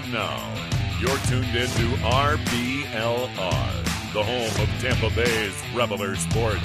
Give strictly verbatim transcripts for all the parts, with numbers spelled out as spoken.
Now, you're tuned into R B L R, the home of Tampa Bay's Reveler Sports.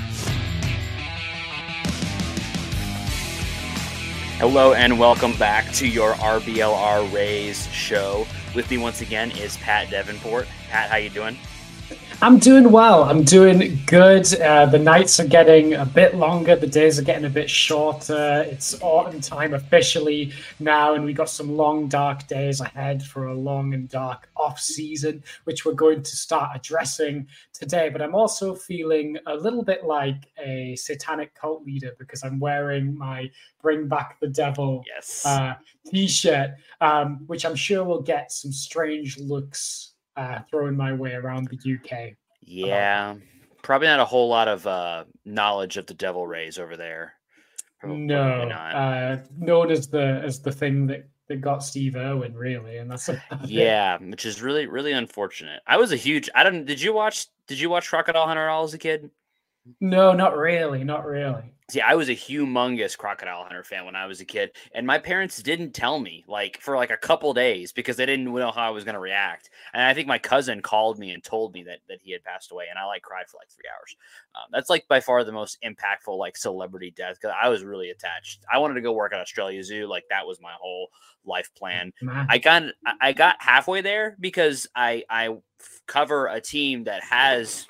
Hello and welcome back to your R B L R Rays show. With me once again is Pat Davenport. Pat, how you doing? I'm doing well. I'm doing good. Uh, the nights are getting a bit longer. The days are getting a bit shorter. It's autumn time officially now, and we got some long, dark days ahead for a long and dark off season, which we're going to start addressing today. But I'm also feeling a little bit like a satanic cult leader because I'm wearing my Bring Back the Devil yes. uh, t-shirt, um, which I'm sure will get some strange looks Uh, throwing my way around the U K. Yeah, probably not a whole lot of uh, knowledge of the Devil Rays over there. Probably no, not. Uh, known as the as the thing that, that got Steve Irwin, really, and that's yeah, it. Which is really really unfortunate. I was a huge. I don't. Did you watch? Did you watch Crocodile Hunter at all as a kid? No, not really, not really. See, I was a humongous Crocodile Hunter fan when I was a kid, and my parents didn't tell me, like, for like a couple days because they didn't know how I was going to react. And I think my cousin called me and told me that that he had passed away, and I like cried for like three hours. Um, that's like by far the most impactful like celebrity death because I was really attached. I wanted to go work at Australia Zoo, like that was my whole life plan. Man. I got I got halfway there because I I cover a team that has.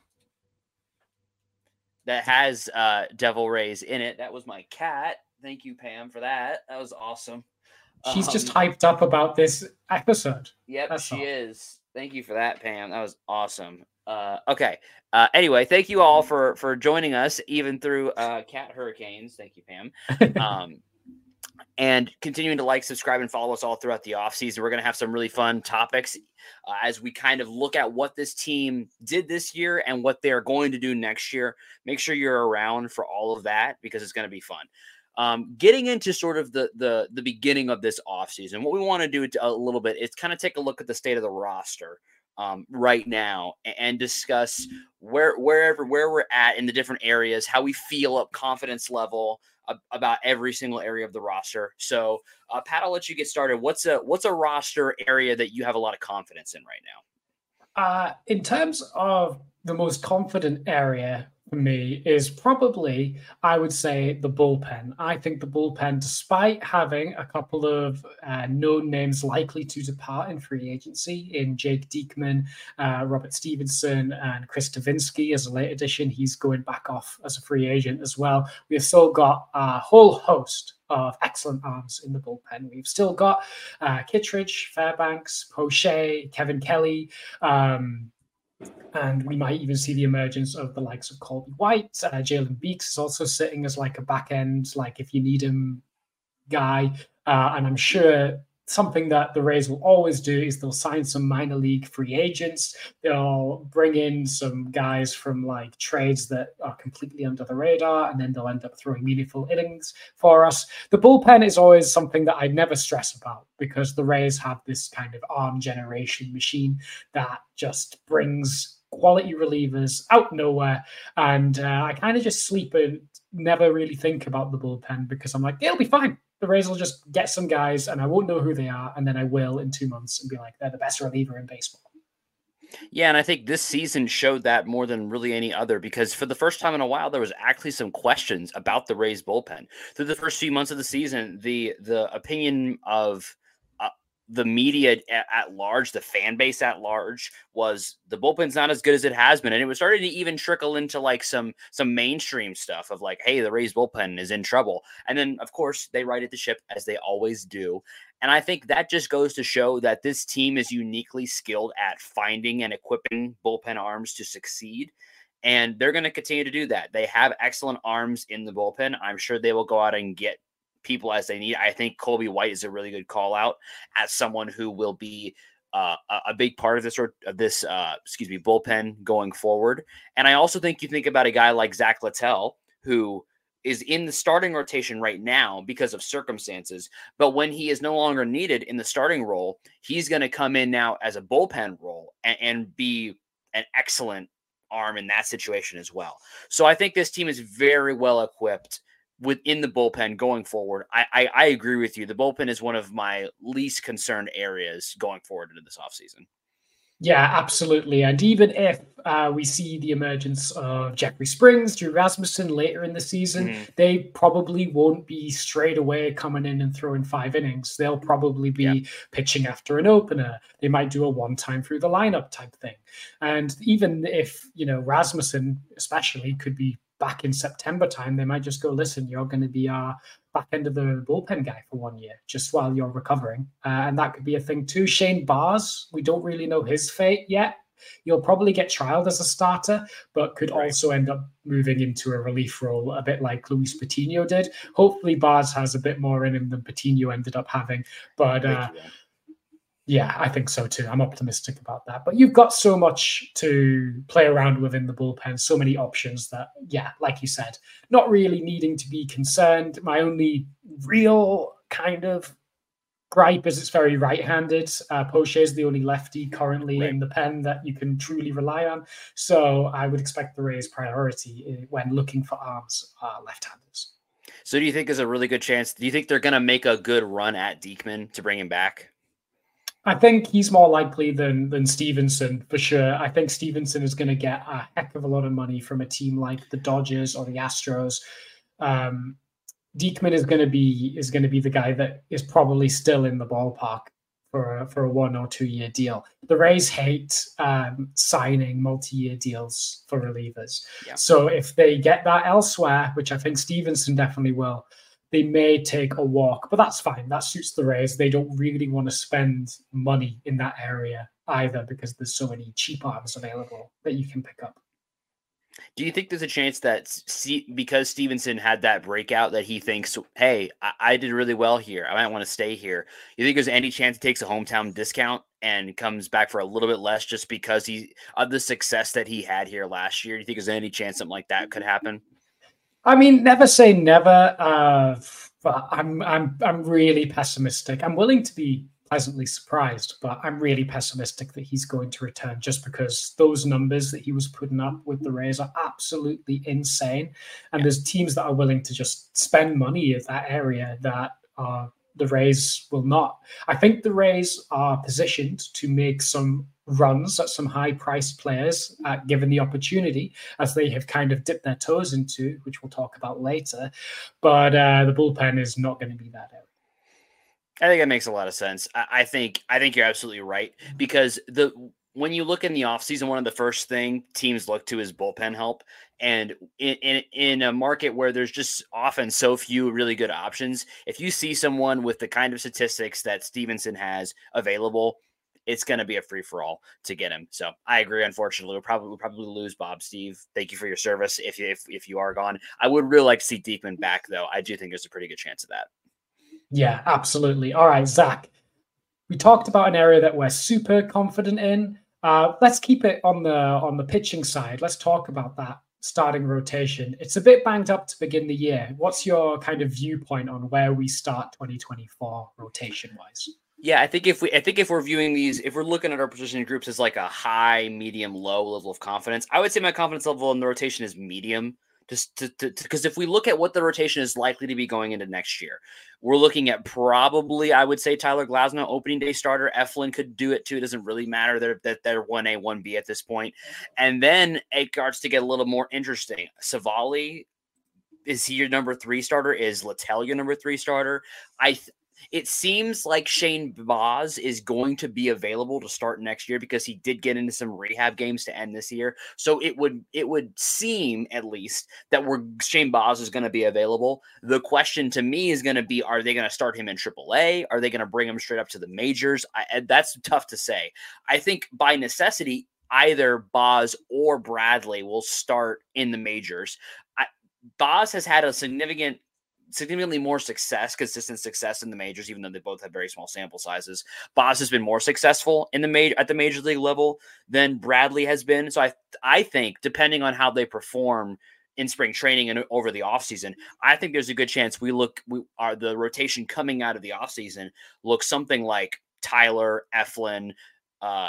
that has uh, Devil Rays in it. That was my cat. Thank you, Pam, for that. That was awesome. She's um, just hyped up about this episode. Yep, That's she all. is. Thank you for that, Pam. That was awesome. Uh, okay. Uh, anyway, thank you all for for joining us, even through uh, cat hurricanes. Thank you, Pam. Um, and continuing to like, subscribe, and follow us all throughout the offseason. We're going to have some really fun topics uh, as we kind of look at what this team did this year and what they're going to do next year. Make sure you're around for all of that because it's going to be fun. Um, getting into sort of the the the beginning of this offseason, what we want to do a little bit is kind of take a look at the state of the roster um, right now and, and discuss where wherever where we're at in the different areas, how we feel up confidence level about every single area of the roster. So, uh, Pat, I'll let you get started. What's a what's a roster area that you have a lot of confidence in right now? Uh, in terms of the most confident area for me is probably, I would say, the bullpen. I think the bullpen, despite having a couple of uh, known names likely to depart in free agency in Jake Diekman, uh, Robert Stevenson, and Chris Davinsky as a late addition, he's going back off as a free agent as well. We've still got a whole host of excellent arms in the bullpen. We've still got uh, Kittredge, Fairbanks, Poche, Kevin Kelly, um, and we might even see the emergence of the likes of Colby White. Uh, Jalen Beeks is also sitting as like a back end, like if you need him guy. Uh, and I'm sure something that the Rays will always do is they'll sign some minor league free agents. They'll bring in some guys from like trades that are completely under the radar, and then they'll end up throwing meaningful innings for us. The bullpen is always something that I never stress about because the Rays have this kind of arm generation machine that just brings quality relievers out nowhere. And uh, I kind of just sleep and never really think about the bullpen because I'm like, it'll be fine. The Rays will just get some guys and I won't know who they are. And then I will in two months and be like, they're the best reliever in baseball. Yeah, and I think this season showed that more than really any other because for the first time in a while, there was actually some questions about the Rays bullpen. Through the first few months of the season, the the opinion of uh, the media at, at large, the fan base at large, was the bullpen's not as good as it has been. And it was starting to even trickle into like some some mainstream stuff of like, hey, the Rays bullpen is in trouble. And then, of course, they righted the ship as they always do. And I think that just goes to show that this team is uniquely skilled at finding and equipping bullpen arms to succeed. And they're going to continue to do that. They have excellent arms in the bullpen. I'm sure they will go out and get people as they need. I think Colby White is a really good call out as someone who will be uh, a, a big part of this, of this uh, excuse me, bullpen going forward. And I also think you think about a guy like Zach Littell, who is in the starting rotation right now because of circumstances. But when he is no longer needed in the starting role, he's going to come in now as a bullpen role and, and be an excellent arm in that situation as well. So I think this team is very well equipped within the bullpen going forward, I, I I agree with you. The bullpen is one of my least concerned areas going forward into this offseason. Yeah, absolutely. And even if uh, we see the emergence of Jeffrey Springs, Drew Rasmussen later in the season, mm-hmm. they probably won't be straight away coming in and throwing five innings. They'll probably be yeah. pitching after an opener. They might do a one time through the lineup type thing. And even if, you know, Rasmussen especially could be back in September time, they might just go, listen, you're going to be our back end of the bullpen guy for one year, just while you're recovering. Uh, and that could be a thing too. Shane Baz, we don't really know his fate yet. You'll probably get trialed as a starter, but could right. also end up moving into a relief role, a bit like Luis Patino did. Hopefully Baz has a bit more in him than Patino ended up having. But uh, yeah, I think so too. I'm optimistic about that. But you've got so much to play around with in the bullpen, so many options that, yeah, like you said, not really needing to be concerned. My only real kind of gripe is it's very right-handed. Uh, Poche is the only lefty currently right. in the pen that you can truly rely on. So I would expect the Rays' priority when looking for arms are left-handers. So do you think there's a really good chance? Do you think they're going to make a good run at Diekman to bring him back? I think he's more likely than than Stevenson, for sure. I think Stevenson is going to get a heck of a lot of money from a team like the Dodgers or the Astros. Um, Diekman is going to be is going to be the guy that is probably still in the ballpark for a, for a one or two year deal. The Rays hate um, signing multi-year deals for relievers. Yeah. So if they get that elsewhere, which I think Stevenson definitely will, they may take a walk, but that's fine. That suits the Rays. They don't really want to spend money in that area either because there's so many cheap arms available that you can pick up. Do you think there's a chance that C- because Stevenson had that breakout that he thinks, hey, I, I did really well here, I might want to stay here? You think there's any chance he takes a hometown discount and comes back for a little bit less just because he of the success that he had here last year? Do you think there's any chance something like that could happen? I mean, never say never, uh, but I'm I'm I'm really pessimistic. I'm willing to be pleasantly surprised, but I'm really pessimistic that he's going to return just because those numbers that he was putting up with the Rays are absolutely insane. And there's teams that are willing to just spend money in that area that uh, the Rays will not. I think the Rays are positioned to make some runs at some high-priced players, uh, given the opportunity, as they have kind of dipped their toes into, which we'll talk about later. But uh, the bullpen is not going to be that area. I think that makes a lot of sense. I, I think I think you're absolutely right because the when you look in the offseason, one of the first thing teams look to is bullpen help. And in, in in a market where there's just often so few really good options, if you see someone with the kind of statistics that Stevenson has available, it's going to be a free-for-all to get him. So I agree. Unfortunately, we'll probably, we'll probably lose Bob. Steve, thank you for your service if, if, if you are gone. I would really like to see Diekman back, though. I do think there's a pretty good chance of that. Yeah, absolutely. All right, Zach, we talked about an area that we're super confident in. Uh, let's keep it on the on the pitching side. Let's talk about that starting rotation. It's a bit banged up to begin the year. What's your kind of viewpoint on where we start twenty twenty-four rotation-wise? Yeah, I think if we, I think if we're viewing these, if we're looking at our position groups as like a high, medium, low level of confidence, I would say my confidence level in the rotation is medium. Just to, because if we look at what the rotation is likely to be going into next year, we're looking at probably, I would say Tyler Glasnow, opening day starter. Eflin could do it too. It doesn't really matter that they're, they're one A, one B at this point. And then it starts to get a little more interesting. Savali, is he your number three starter? Is Littell your number three starter? I. Th- It seems like Shane Baz is going to be available to start next year because he did get into some rehab games to end this year. So it would it would seem at least that we're Shane Baz is going to be available. The question to me is going to be, are they going to start him in triple A? Are they going to bring him straight up to the majors? I, that's tough to say. I think by necessity, either Baz or Bradley will start in the majors. I, Baz has had a significant significantly more success, consistent success in the majors, even though they both have very small sample sizes. Baz has been more successful in the major at the major league level than Bradley has been. So I, I think depending on how they perform in spring training and over the offseason, I think there's a good chance we look, we are the rotation coming out of the offseason looks something like Tyler, Eflin, uh,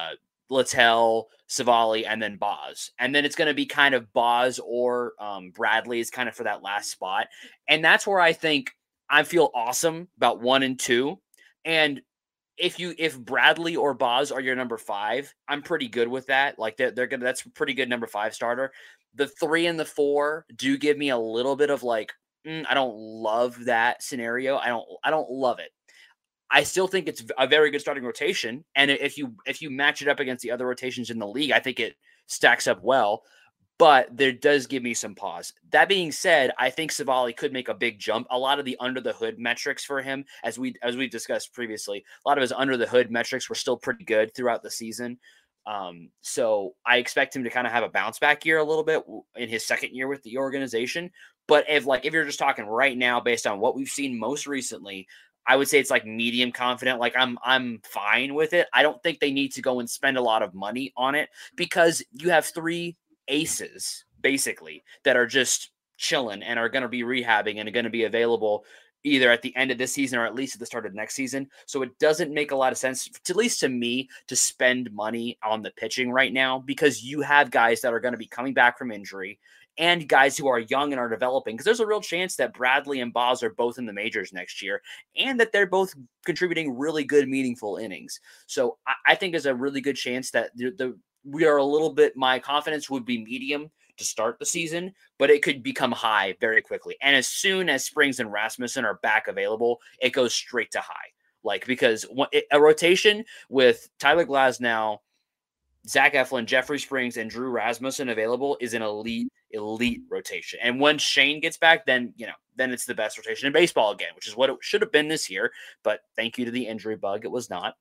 Littell, Savali, and then Boz. And then it's going to be kind of Boz or um, Bradley is kind of for that last spot. And that's where I think I feel awesome about one and two. And if you if Bradley or Boz are your number five, I'm pretty good with that. Like they're, they're gonna that's a pretty good number five starter. The three and the four do give me a little bit of like, mm, I don't love that scenario. I don't I don't love it. I still think it's a very good starting rotation. And if you if you match it up against the other rotations in the league, I think it stacks up well. But there does give me some pause. That being said, I think Savali could make a big jump. A lot of the under the hood metrics for him, as we as we discussed previously, a lot of his under the hood metrics were still pretty good throughout the season. Um, so I expect him to kind of have a bounce back year a little bit in his second year with the organization. But if like if you're just talking right now based on what we've seen most recently, I would say it's like medium confident. Like I'm, I'm fine with it. I don't think they need to go and spend a lot of money on it because you have three aces basically that are just chilling and are going to be rehabbing and are going to be available either at the end of this season or at least at the start of next season. So it doesn't make a lot of sense, to, at least to me, to spend money on the pitching right now because you have guys that are going to be coming back from injury and guys who are young and are developing, because there's a real chance that Bradley and Boz are both in the majors next year and that they're both contributing really good, meaningful innings. So I, I think there's a really good chance that the, the we are a little bit, my confidence would be medium to start the season, but it could become high very quickly. And as soon as Springs and Rasmussen are back available, it goes straight to high. Like, because a rotation with Tyler Glasnow, Zach Eflin, Jeffrey Springs, and Drew Rasmussen available is an elite, elite rotation. And when Shane gets back, then, you know, then it's the best rotation in baseball again, which is what it should have been this year. But thank you to the injury bug, it was not.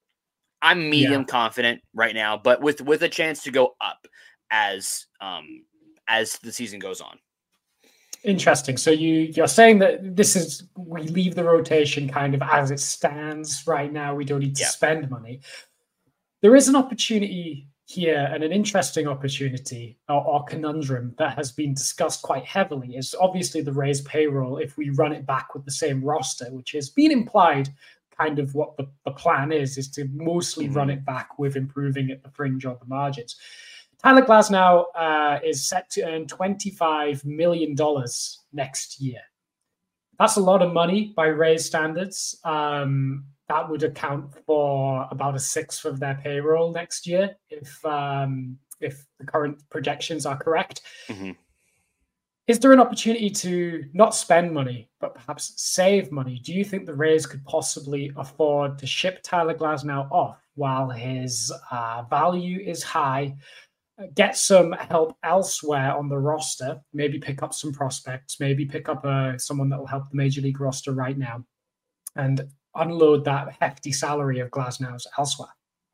I'm medium yeah. confident right now, but with, with a chance to go up as um, as the season goes on. Interesting. So you, you're saying that this is, we leave the rotation kind of as it stands right now. We don't need to yeah. spend money. There is an opportunity here, and an interesting opportunity or, or conundrum that has been discussed quite heavily is obviously the Rays payroll if we run it back with the same roster, which has been implied kind of what the, the plan is, is to mostly mm-hmm. run it back with improving at the fringe or the margins. Tyler Glasnow uh, is set to earn twenty-five million dollars next year. That's a lot of money by Rays standards. Um, that would account for about a sixth of their payroll next year if um, if the current projections are correct. Mm-hmm. Is there an opportunity to not spend money, but perhaps save money? Do you think the Rays could possibly afford to ship Tyler Glasnow off while his uh, value is high, get some help elsewhere on the roster, maybe pick up some prospects, maybe pick up uh, someone that will help the Major League roster right now, and unload that hefty salary of Glasnow's elsewhere?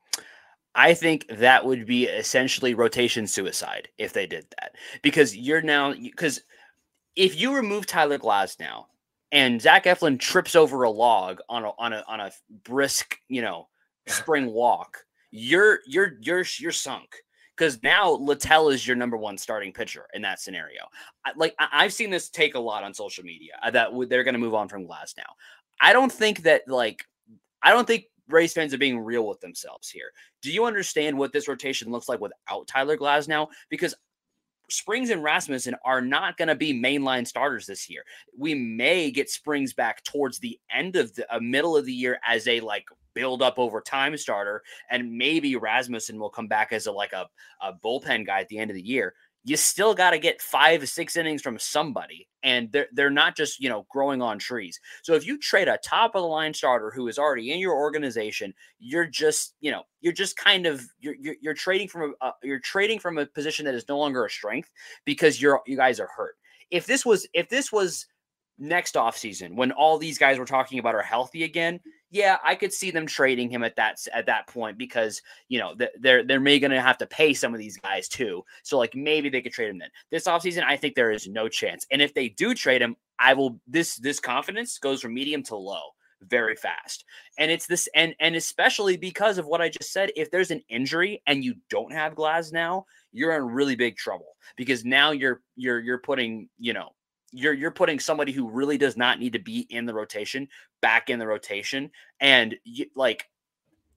I think that would be essentially rotation suicide if they did that, because you're now, because if you remove Tyler Glasnow and Zach Eflin trips over a log on a, on a, on a brisk, you know, spring walk, you're, you're, you're, you're sunk. Because now Littell is your number one starting pitcher in that scenario. I, like I, I've seen this take a lot on social media uh, that w- they're going to move on from Glasnow. I don't think that like, I don't think Rays fans are being real with themselves here. Do you understand what this rotation looks like without Tyler Glasnow? Because Springs and Rasmussen are not going to be mainline starters this year. We may get Springs back towards the end of the uh, middle of the year as a like build up over time starter, and maybe Rasmussen will come back as a like a, a bullpen guy at the end of the year. You still got to get five to six innings from somebody, and they're, they're not just, you know, growing on trees. So if you trade a top of the line starter who is already in your organization, you're just, you know, you're just kind of, you're, you're, you're trading from a, uh, you're trading from a position that is no longer a strength because you're, you guys are hurt. If this was, if this was next offseason when all these guys we're talking about are healthy again, yeah, I could see them trading him at that at that point because, you know, they're they're maybe going to have to pay some of these guys too. So like maybe they could trade him then. This offseason, I think there is no chance. And if they do trade him, I will this this confidence goes from medium to low very fast. And it's this and and especially because of what I just said, if there's an injury and you don't have Glasnow, you're in really big trouble because now you're you're you're putting, you know, You're you're putting somebody who really does not need to be in the rotation back in the rotation. And you, like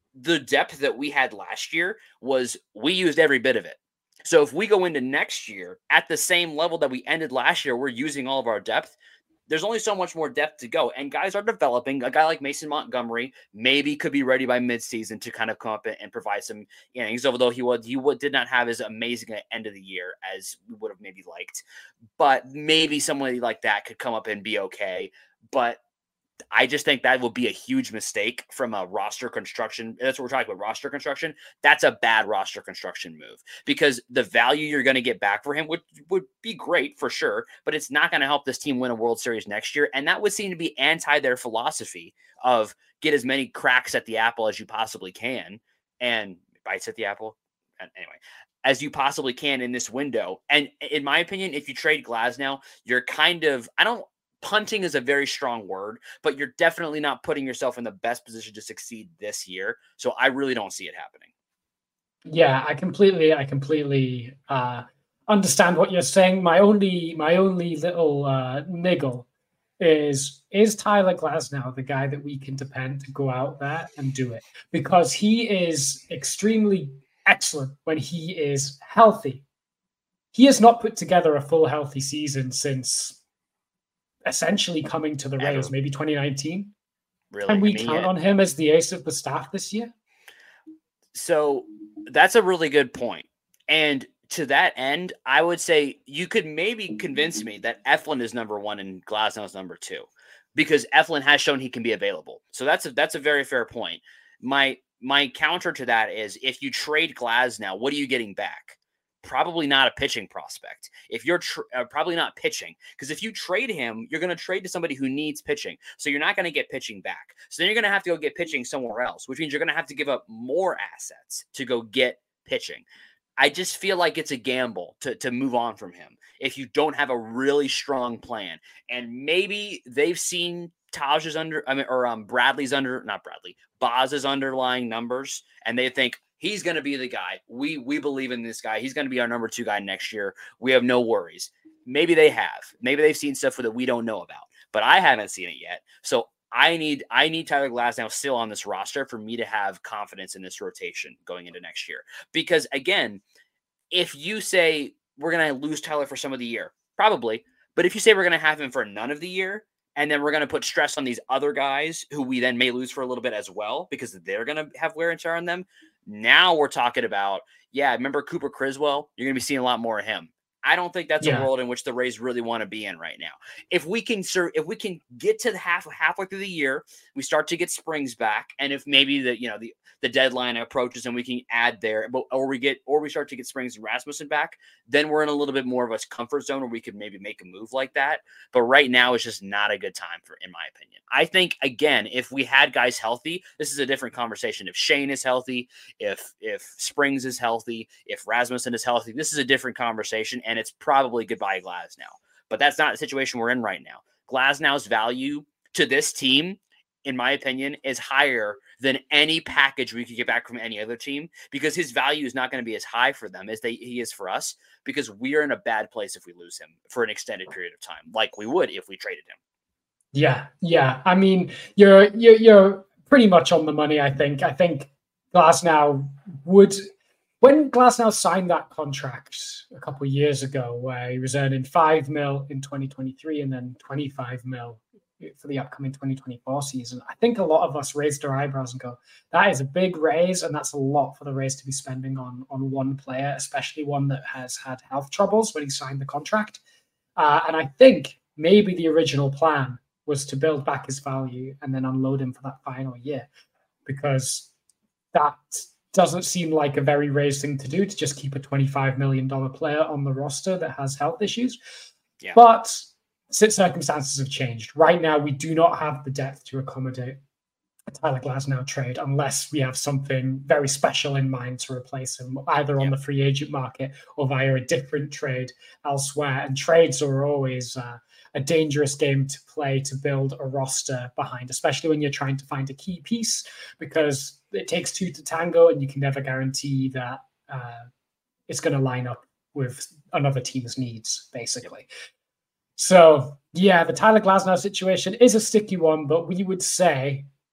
the depth that we had last year was we used every bit of it. So if we go into next year at the same level that we ended last year, we're using all of our depth. There's only so much more depth to go, and guys are developing. A guy like Mason Montgomery maybe could be ready by midseason to kind of come up and provide some innings, although he was he would, did not have as amazing an end of the year as we would have maybe liked. But maybe somebody like that could come up and be okay. But I just think that will be a huge mistake from a roster construction. That's what we're talking about, roster construction. That's a bad roster construction move because the value you're going to get back for him would, would be great for sure, but it's not going to help this team win a World Series next year. And that would seem to be anti their philosophy of get as many cracks at the apple as you possibly can. And bites at the apple. Anyway, as you possibly can in this window. And in my opinion, if you trade Glasnow, you're kind of, I don't, punting is a very strong word, but you're definitely not putting yourself in the best position to succeed this year. So I really don't see it happening. Yeah, I completely, I completely uh, understand what you're saying. My only, my only little uh, niggle is, is Tyler Glasnow the guy that we can depend to go out there and do it? Because he is extremely excellent when he is healthy. He has not put together a full healthy season since essentially coming to the Rays, maybe twenty nineteen. Really? Can we I mean, count yeah. on him as the ace of the staff this year? So that's a really good point. And to that end, I would say you could maybe convince me that Eflin is number one and Glasnow is number two, because Eflin has shown he can be available. So that's a, that's a very fair point. My my counter to that is, if you trade Glasnow, what are you getting back? Probably not a pitching prospect. If you're tr- uh, probably not pitching, because if you trade him, you're going to trade to somebody who needs pitching. So you're not going to get pitching back. So then you're going to have to go get pitching somewhere else, which means you're going to have to give up more assets to go get pitching. I just feel like it's a gamble to, to move on from him if you don't have a really strong plan. And maybe they've seen Taj's under, I mean, or um, Bradley's under, not Bradley, Boz's underlying numbers, and they think, he's going to be the guy. We we believe in this guy. He's going to be our number two guy next year. We have no worries. Maybe they have. Maybe they've seen stuff that we don't know about, but I haven't seen it yet. So I need I need Tyler Glasnow still on this roster for me to have confidence in this rotation going into next year. Because again, if you say we're going to lose Tyler for some of the year, probably. But if you say we're going to have him for none of the year, and then we're going to put stress on these other guys who we then may lose for a little bit as well, because they're going to have wear and tear on them. Now we're talking about, yeah, remember Cooper Criswell? You're going to be seeing a lot more of him. I don't think that's yeah. a world in which the Rays really want to be in right now. If we can serve, if we can get to the half halfway through the year, we start to get Springs back, and if maybe the you know the the deadline approaches and we can add there, but or we get or we start to get Springs and Rasmussen back, then we're in a little bit more of a comfort zone where we could maybe make a move like that. But right now, it's just not a good time for, in my opinion. I think again, if we had guys healthy, this is a different conversation. If Shane is healthy, if if Springs is healthy, if Rasmussen is healthy, this is a different conversation. And it's probably goodbye Glasnow. But that's not the situation we're in right now. Glasnow's value to this team, in my opinion, is higher than any package we could get back from any other team, because his value is not going to be as high for them as they, he is for us, because we're in a bad place if we lose him for an extended period of time, like we would if we traded him. Yeah, yeah. I mean, you're you're, you're pretty much on the money, I think. I think Glasnow would... When Glasnow signed that contract a couple of years ago, where he was earning five mil in twenty twenty-three and then twenty-five mil for the upcoming twenty twenty-four season, I think a lot of us raised our eyebrows and go, that is a big raise, and that's a lot for the Rays to be spending on, on one player, especially one that has had health troubles when he signed the contract. Uh, and I think maybe the original plan was to build back his value and then unload him for that final year, because that doesn't seem like a very Rays thing to do, to just keep a twenty-five million dollars player on the roster that has health issues. Yeah. But since circumstances have changed, right now we do not have the depth to accommodate a Tyler Glasnow trade unless we have something very special in mind to replace him, either on yeah. the free agent market or via a different trade elsewhere. And trades are always uh, a dangerous game to play to build a roster behind, especially when you're trying to find a key piece, because it takes two to tango, and you can never guarantee that uh, it's going to line up with another team's needs, basically. So, yeah, the Tyler Glasnow situation is a sticky one, but we would say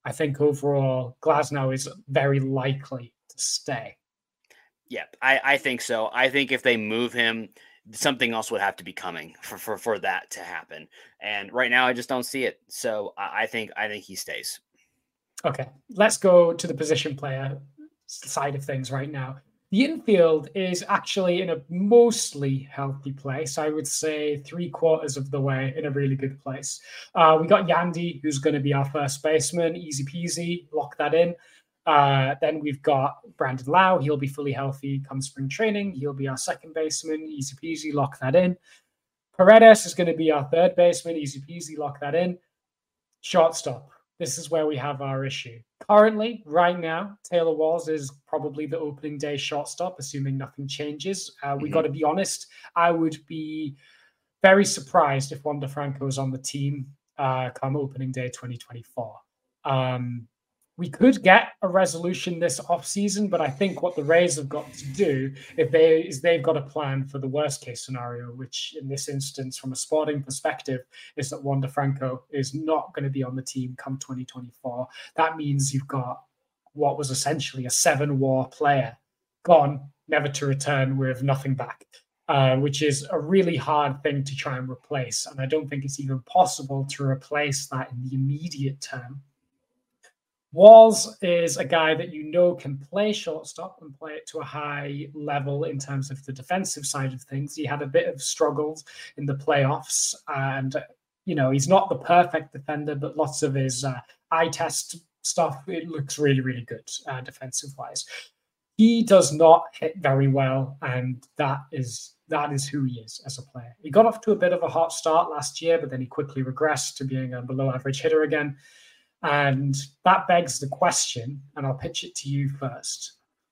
I think overall Glasnow is very likely to stay. Yeah, I, I think so. I think if they move him, something else would have to be coming for, for, for that to happen. And right now I just don't see it. So I, I think I think he stays. Okay, let's go to the position player side of things right now. The infield is actually in a mostly healthy place. I would say three quarters of the way in a really good place. Uh, we got Yandy, who's going to be our first baseman. Easy peasy, lock that in. Uh, then we've got Brandon Lau. He'll be fully healthy come spring training. He'll be our second baseman. Easy peasy, lock that in. Paredes is going to be our third baseman. Easy peasy, lock that in. Shortstop. This is where we have our issue. Currently, right now, Taylor Walls is probably the opening day shortstop, assuming nothing changes. Uh, we mm-hmm. got to be honest. I would be very surprised if Wander Franco is on the team uh, come opening day twenty twenty-four. Um, we could get a resolution this offseason, but I think what the Rays have got to do if they is they've got a plan for the worst case scenario, which in this instance, from a sporting perspective, is that Wander Franco is not going to be on the team come twenty twenty-four. That means you've got what was essentially a seven-war player gone, never to return with nothing back, uh, which is a really hard thing to try and replace. And I don't think it's even possible to replace that in the immediate term. Walls is a guy that you know can play shortstop and play it to a high level in terms of the defensive side of things. He had a bit of struggles in the playoffs, and you know he's not the perfect defender, but lots of his uh, eye test stuff, it looks really, really good uh, defensive-wise. He does not hit very well, and that is that is who he is as a player. He got off to a bit of a hot start last year, but then he quickly regressed to being a below-average hitter again. And that begs the question, and I'll pitch it to you first.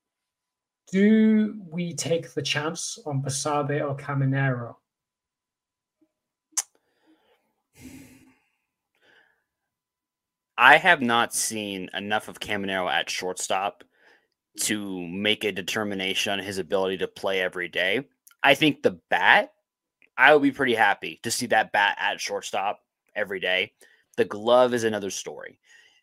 Do we take the chance on Basabe or Caminero? I have not seen enough of Caminero at shortstop to make a determination on his ability to play every day. I think the bat, I would be pretty happy to see that bat at shortstop every day. The glove is another story.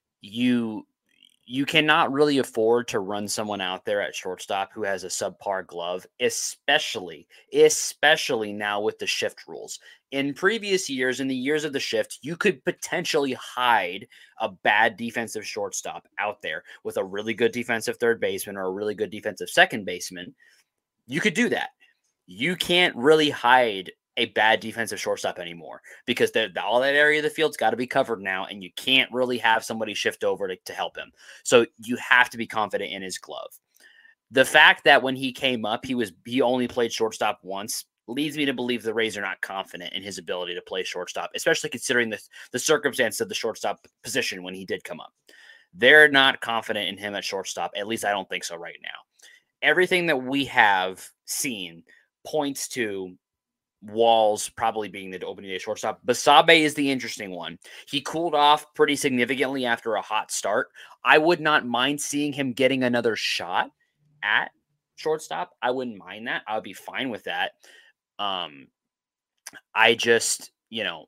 You you cannot really afford to run someone out there at shortstop who has a subpar glove, especially, especially now with the shift rules. In previous years, in the years of the shift, you could potentially hide a bad defensive shortstop out there with a really good defensive third baseman or a really good defensive second baseman. You could do that. You can't really hide a bad defensive shortstop anymore because the, the, all that area of the field's got to be covered now, and you can't really have somebody shift over to, to help him. So you have to be confident in his glove. The fact that when he came up, he was he only played shortstop once leads me to believe the Rays are not confident in his ability to play shortstop, especially considering the, the circumstance of the shortstop position when he did come up. They're not confident in him at shortstop. At least I don't think so right now. Everything that we have seen points to Walls probably being the opening day shortstop. Basabe is the interesting one. He cooled off pretty significantly after a hot start. I would not mind seeing him getting another shot at shortstop. I wouldn't mind that. I would be fine with that. Um, I just, you know,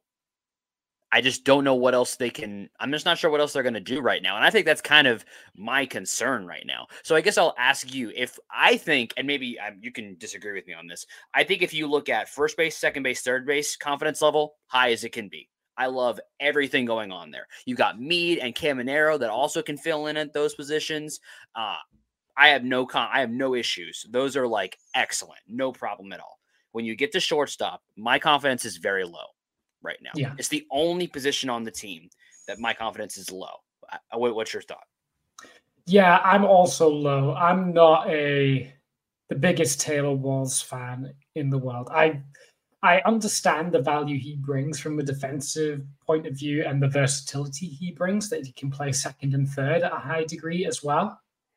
I just don't know what else they can. I'm just not sure what else they're going to do right now. And I think that's kind of my concern right now. So I guess I'll ask you if I think, and maybe um, you can disagree with me on this. I think if you look at first base, second base, third base, confidence level, high as it can be. I love everything going on there. You got Meade and Caminero that also can fill in at those positions. Uh, I have no con- I have no issues. Those are like excellent. No problem at all. When you get to shortstop, my confidence is very low right now. Yeah. It's the only position on the team that my confidence is low. What's your thought? Yeah, I'm also low. I'm not a the biggest Taylor Walls fan in the world. I I understand the value he brings from a defensive point of view and the versatility he brings, that he can play second and third at a high degree as well.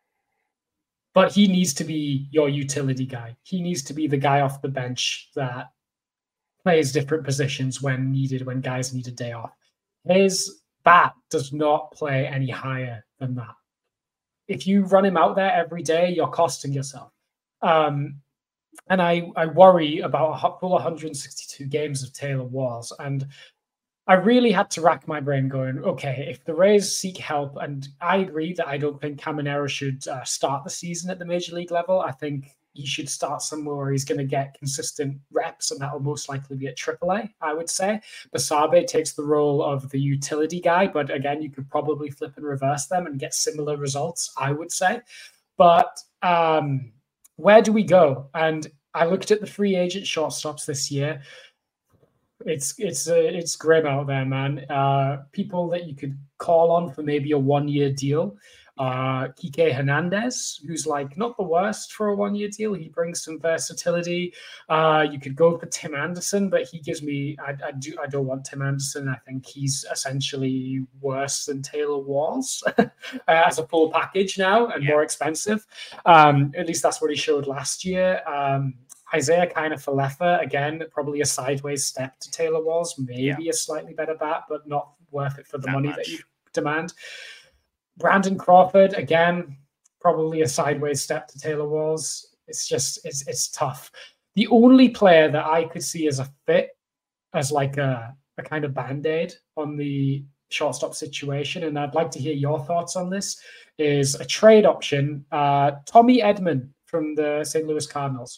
But he needs to be your utility guy. He needs to be the guy off the bench that plays different positions when needed, when guys need a day off. His bat does not play any higher than that. If you run him out there every day, you're costing yourself. Um, and I, I worry about a full one hundred sixty-two games of Taylor Walls. And I really had to rack my brain going, okay, if the Rays seek help, and I agree that I don't think Caminero should uh, start the season at the major league level. I think he should start somewhere where he's going to get consistent reps, and that will most likely be at triple A, I would say. Basabe takes the role of the utility guy, but again, you could probably flip and reverse them and get similar results, I would say. But um, where do we go? And I looked at the free agent shortstops this year. It's it's uh, it's grim out there, man. Uh, people that you could call on for maybe a one-year deal. Uh, Kike Hernandez, who's like not the worst for a one-year deal. He brings some versatility. Uh, you could go for Tim Anderson, but he gives me. I, I do. I don't want Tim Anderson. I think he's essentially worse than Taylor Walls as a full package now and yeah. more expensive. Um, at least that's what he showed last year. Um, Isaiah Kiner-Falefa, again, probably a sideways step to Taylor Walls, maybe yeah. a slightly better bat, but not worth it for the not money much. that you demand. Brandon Crawford, again, probably a sideways step to Taylor Walls. It's just, it's it's tough. The only player that I could see as a fit, as like a, a kind of Band-Aid on the shortstop situation, and I'd like to hear your thoughts on this, is a trade option, uh, Tommy Edman from the Saint Louis Cardinals.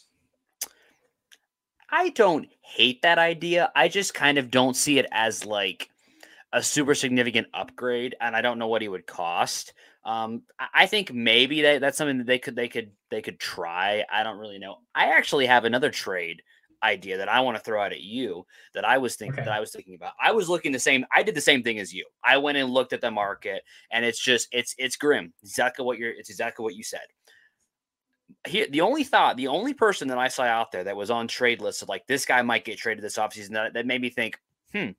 I don't hate that idea. I just kind of don't see it as like a super significant upgrade, and I don't know what he would cost. Um, I think maybe that, that's something that they could they could they could try. I don't really know. I actually have another trade idea that I want to throw out at you that I was thinking okay. that I was thinking about. I was looking the same. I did the same thing as you. I went and looked at the market, and it's just it's it's grim. Exactly what you're. It's exactly what you said. Here, the only thought, the only person that I saw out there that was on trade lists of like this guy might get traded this offseason that, that made me think, hmm,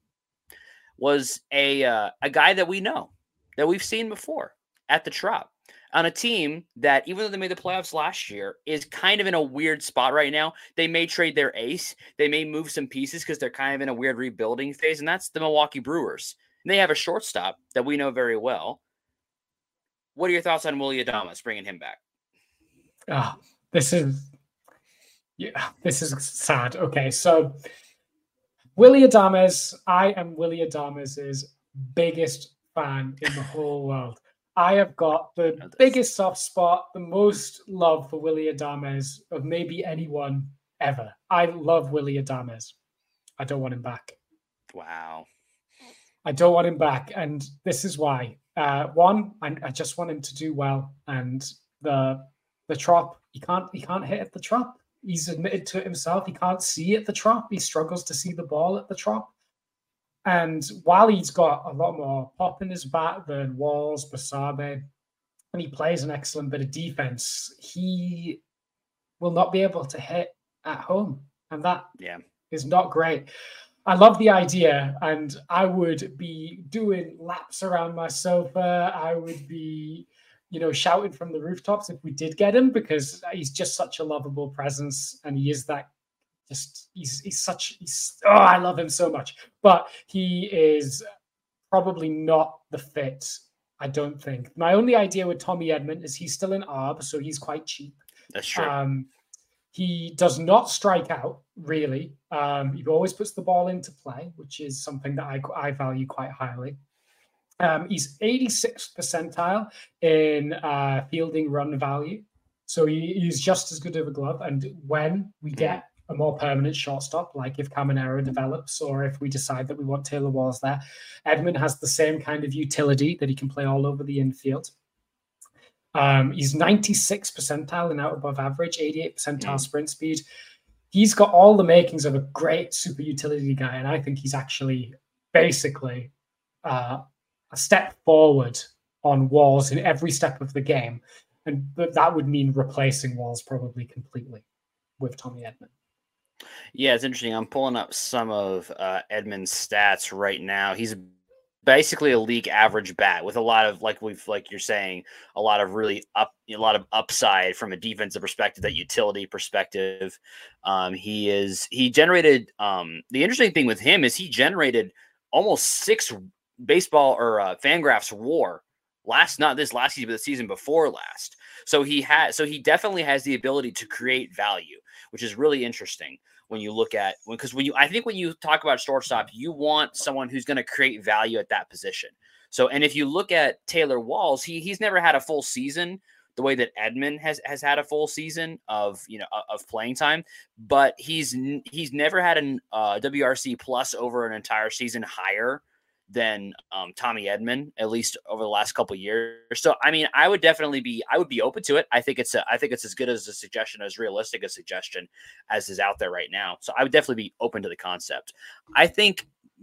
was a uh, a guy that we know, that we've seen before at the Trop on a team that, even though they made the playoffs last year, is kind of in a weird spot right now. They may trade their ace. They may move some pieces because they're kind of in a weird rebuilding phase, and that's the Milwaukee Brewers. And they have a shortstop that we know very well. What are your thoughts on Willy Adames, bringing him back? Oh, this is yeah, this is sad. Okay, so Willy Adames, I am Willy Adames's biggest fan in the whole world. I have got the biggest soft spot, the most love for Willy Adames of maybe anyone ever. I love Willy Adames. I don't want him back. Wow. I don't want him back, and this is why. Uh, one, I, I just want him to do well, and the The Trop, he can't he can't hit at the Trop. He's admitted to it himself. He can't see at the Trop. He struggles to see the ball at the Trop. And while he's got a lot more pop in his bat than Walls, Basabe, and he plays an excellent bit of defense, he will not be able to hit at home. And that yeah. is not great. I love the idea, and I would be doing laps around my sofa. I would be, you know, shouting from the rooftops if we did get him, because he's just such a lovable presence, and he is that just, he's, he's such, he's, oh, I love him so much. But he is probably not the fit, I don't think. My only idea with Tommy Edman is he's still in A R B, so he's quite cheap. That's true. Um, he does not strike out, really. Um, he always puts the ball into play, which is something that I, I value quite highly. Um, he's eighty-sixth percentile in uh, fielding run value. So he, he's just as good of a glove. And when we get a more permanent shortstop, like if Caminero develops, or if we decide that we want Taylor Walls there, Edman has the same kind of utility that he can play all over the infield. Um, he's ninety-sixth percentile in out above average, eighty-eight percentile mm. sprint speed. He's got all the makings of a great super utility guy. And I think he's actually basically uh, a step forward on Walls in every step of the game. And that would mean replacing Walls probably completely with Tommy Edman. Yeah, it's interesting. I'm pulling up some of uh, Edman's stats right now. He's basically a league average bat with a lot of, like we've, like you're saying, a lot of really up, a lot of upside from a defensive perspective, that utility perspective. Um, he is, he generated, um, the interesting thing with him is he generated almost six baseball or uh, Fangraphs WAR last, not this last season, but the season before last. So he has, so he definitely has the ability to create value. which is really interesting when you look at when because when you I think when you talk about shortstop, you want someone who's going to create value at that position. So, and if you look at Taylor Walls, he he's never had a full season the way that Edman has has had a full season of you know of playing time, but he's he's never had an uh, W R C plus over an entire season higher than um, Tommy Edman, at least over the last couple of years. So, I mean, I would definitely be I would be open to it. I think it's a, I think it's as good as a suggestion, as realistic a suggestion as is out there right now. So, I would definitely be open to the concept. I think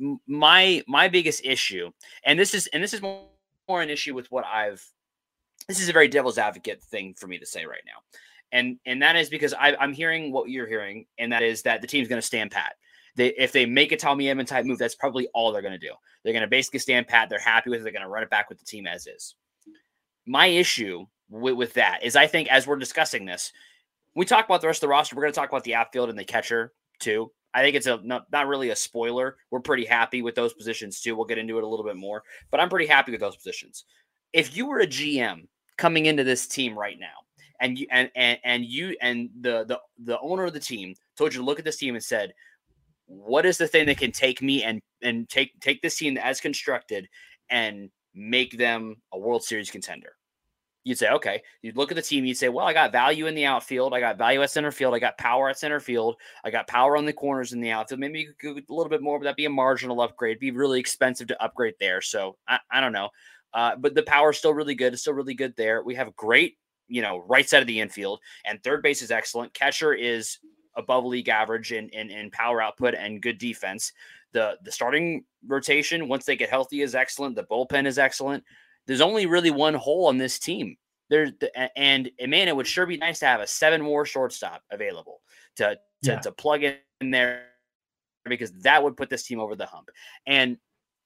my my biggest issue, and this is and this is more, more an issue with what I've. This is a very devil's advocate thing for me to say right now. And and that is because I, I'm hearing what you're hearing, and that is that the team's going to stand pat. They, if they make a Tommy Edman type move, that's probably all they're going to do. They're going to basically stand pat. They're happy with it. They're going to run it back with the team as is. My issue with, with that is I think as we're discussing this, we talk about the rest of the roster. We're going to talk about the outfield and the catcher too. I think it's a not, not really a spoiler. We're pretty happy with those positions too. We'll get into it a little bit more, but I'm pretty happy with those positions. If you were a G M coming into this team right now, and you and and, and you and the, the the owner of the team told you to look at this team and said, what is the thing that can take me and and take take this team as constructed and make them a World Series contender? You'd say, okay. You'd look at the team. You'd say, well, I got value in the outfield. I got value at center field. I got power at center field. I got power on the corners in the outfield. Maybe you could go a little bit more, but that'd be a marginal upgrade. It'd be really expensive to upgrade there. So I, I don't know. Uh, but the power is still really good. It's still really good there. We have a great, you know, right side of the infield, and third base is excellent. Catcher is above league average in, in, in power output and good defense. The the starting rotation, once they get healthy, is excellent. The bullpen is excellent. There's only really one hole on this team. There's the, and, and man, it would sure be nice to have a seven more shortstop available to to, yeah. to plug in there, because that would put this team over the hump. And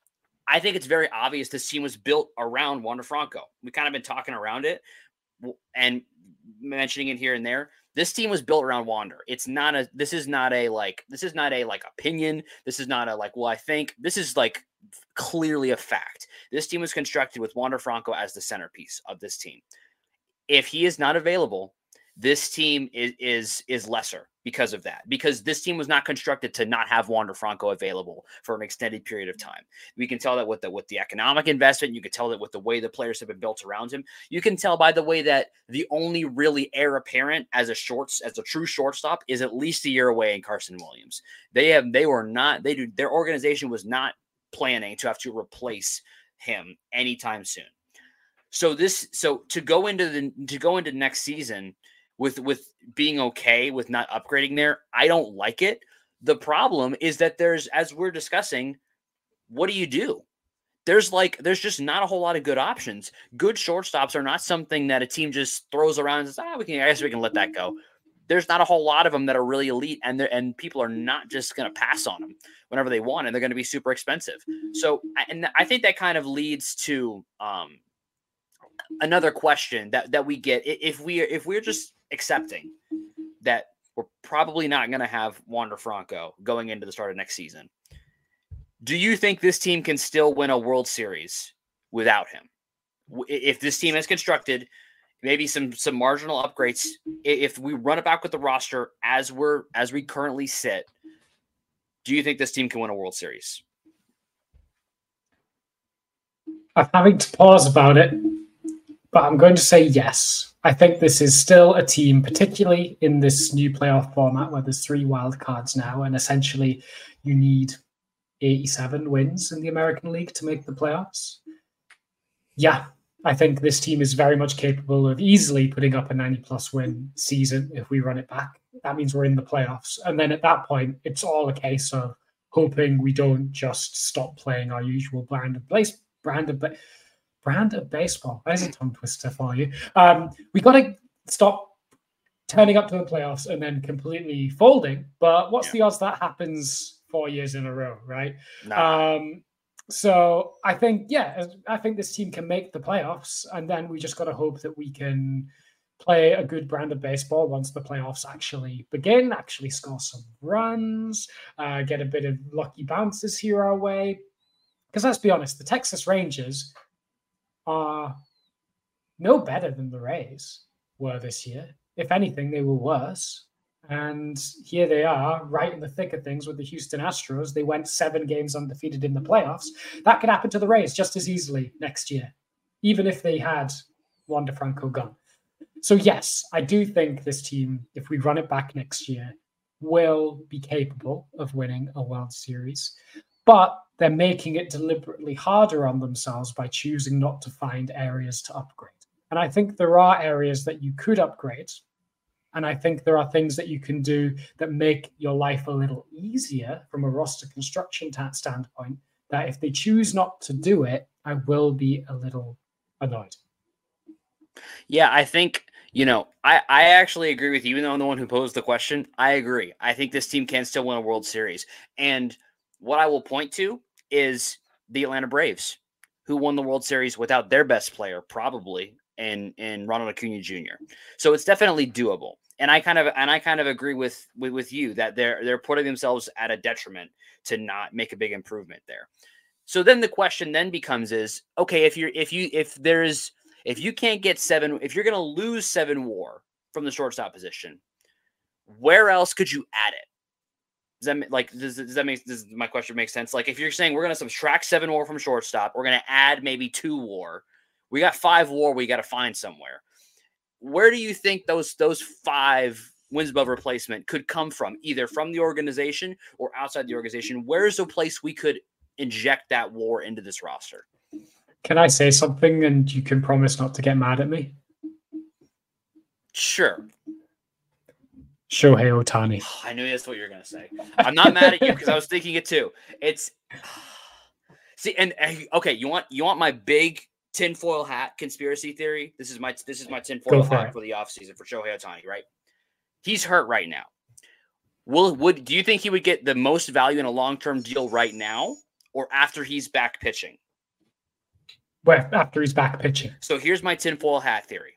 I think it's very obvious this team was built around Wander Franco. We kind of been talking around it and mentioning it here and there. This team was built around Wander. It's not a, this is not a, like, this is not a, like, opinion. This is not a, like, well, I think this is, like, clearly a fact. This team was constructed with Wander Franco as the centerpiece of this team. If he is not available, this team is, is, is lesser because of that, because this team was not constructed to not have Wander Franco available for an extended period of time. We can tell that with the, with the economic investment. You can tell that with the way the players have been built around him. You can tell by the way that the only really heir apparent as a shorts, as a true shortstop is at least a year away in Carson Williams. They have, they were not, they do, their organization was not planning to have to replace him anytime soon. So this, so to go into the, to go into next season with, with being okay with not upgrading there, I don't like it. The problem is that there's, as we're discussing, what do you do? There's like, there's just not a whole lot of good options. Good shortstops are not something that a team just throws around and says, ah, we can, I guess we can let that go. There's not a whole lot of them that are really elite, and and people are not just going to pass on them whenever they want, and they're going to be super expensive. So, and I think that kind of leads to um, another question that, that we get. If we if we're just accepting that we're probably not going to have Wander Franco going into the start of next season, do you think this team can still win a World Series without him? If this team is constructed, maybe some some marginal upgrades, if we run it back with the roster as we're as we currently sit, do you think this team can win a World Series? I'm having to pause about it, but I'm going to say yes. I think this is still a team, particularly in this new playoff format where there's three wild cards now, and essentially you need eighty-seven wins in the American League to make the playoffs. Yeah, I think this team is very much capable of easily putting up a ninety plus win season if we run it back. That means we're in the playoffs. And then at that point, it's all a case of hoping we don't just stop playing our usual brand of base, brand of brand of baseball. There's a tongue twister for you. Um, we got to stop turning up to the playoffs and then completely folding. But what's yeah. the odds that happens four years in a row, right? Nah. Um, So I think, yeah, I think this team can make the playoffs, and then we just got to hope that we can play a good brand of baseball once the playoffs actually begin, actually score some runs, uh, get a bit of lucky bounces here our way. Because let's be honest, the Texas Rangers are no better than the Rays were this year. If anything, they were worse. And here they are, right in the thick of things with the Houston Astros. They went seven games undefeated in the playoffs. That could happen to the Rays just as easily next year, even if they had Wander Franco gone. So yes, I do think this team, if we run it back next year, will be capable of winning a World Series. But they're making it deliberately harder on themselves by choosing not to find areas to upgrade. And I think there are areas that you could upgrade. And I think there are things that you can do that make your life a little easier from a roster construction t- standpoint, that if they choose not to do it, I will be a little annoyed. Yeah, I think, you know, I, I actually agree with you, even though I'm the one who posed the question. I agree. I think this team can still win a World Series. And what I will point to is the Atlanta Braves, who won the World Series without their best player, probably, in, in Ronald Acuna Junior So it's definitely doable. And I kind of and I kind of agree with, with, with you that they're they're putting themselves at a detriment to not make a big improvement there. So then the question then becomes is, okay, if you're if you if there's if you can't get seven, if you're gonna lose seven WAR from the shortstop position, where else could you add it? Does that like does, does that make does my question make sense? Like if you're saying we're gonna subtract seven WAR from shortstop, we're gonna add maybe two WAR. We got five WAR we got to find somewhere. Where do you think those those five wins above replacement could come from? Either from the organization or outside the organization. Where's a place we could inject that WAR into this roster? Can I say something and you can promise not to get mad at me? Sure. Shohei Ohtani. I knew that's what you were going to say. I'm not mad at you because I was thinking it too. It's see, and okay, you want you want my big tinfoil hat conspiracy theory? This is my this is my tinfoil for hat it. for the offseason for Shohei Ohtani, right? He's hurt right now. Will would do you think he would get the most value in a long-term deal right now or after he's back pitching? Well, after he's back pitching. So here's my tinfoil hat theory.